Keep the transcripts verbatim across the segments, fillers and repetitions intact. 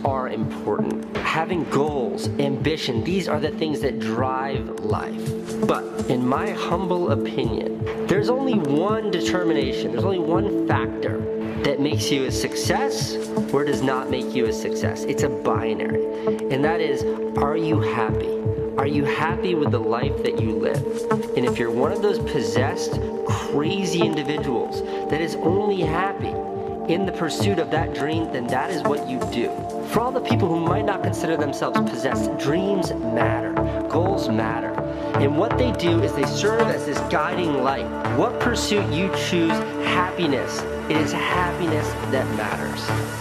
are important. Having goals, ambition, these are the things that drive life. But in my humble opinion, there's only one determination, there's only one factor that makes you a success or does not make you a success. It's a binary. And that is, are you happy? Are you happy with the life that you live? And if you're one of those possessed, crazy individuals that is only happy in the pursuit of that dream, then that is what you do. For all the people who might not consider themselves possessed, dreams matter, goals matter. And what they do is they serve as this guiding light. What pursuit you choose, happiness. It is happiness that matters.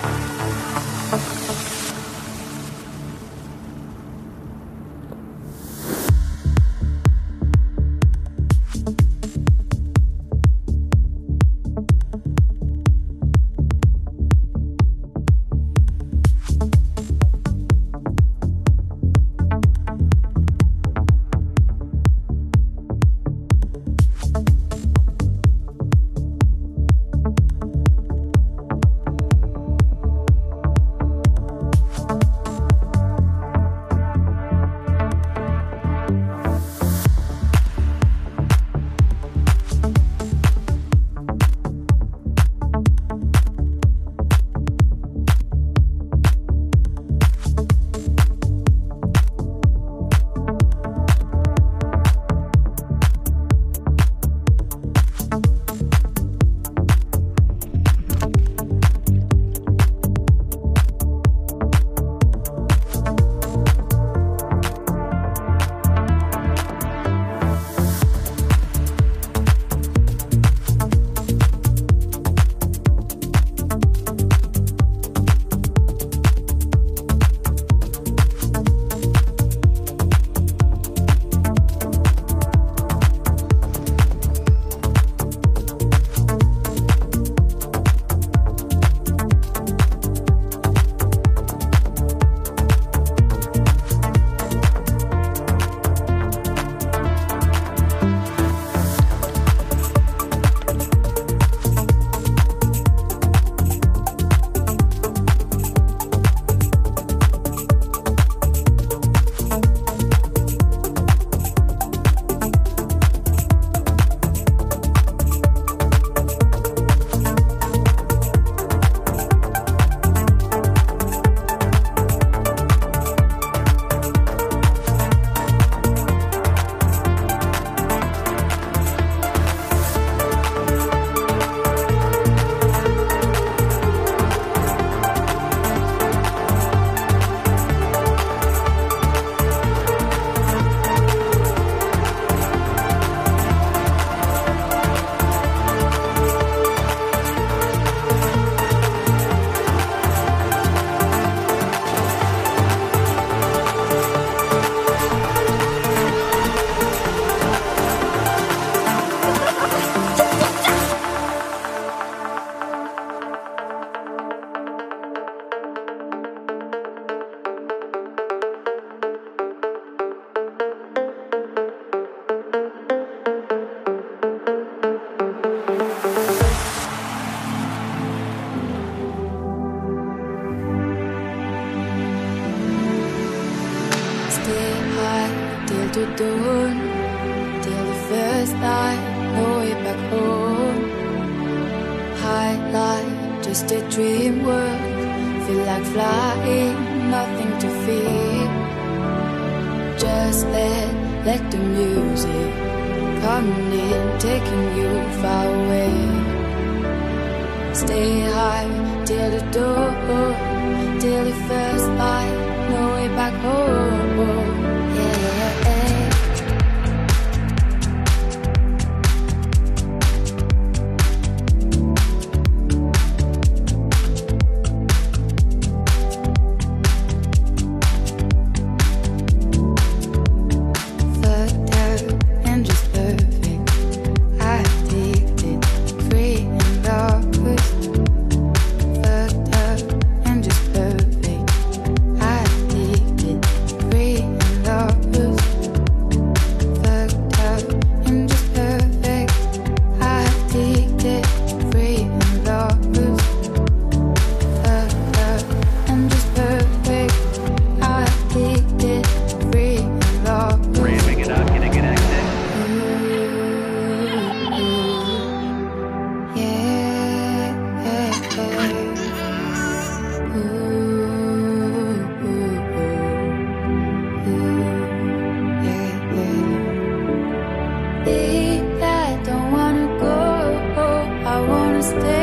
to dawn, till the first light, no way back home. High light, just a dream world, feel like flying, nothing to fear. Just let, let the music come in, taking you far away. Stay high till the dawn, till the first light, no way back home. Yeah. stay.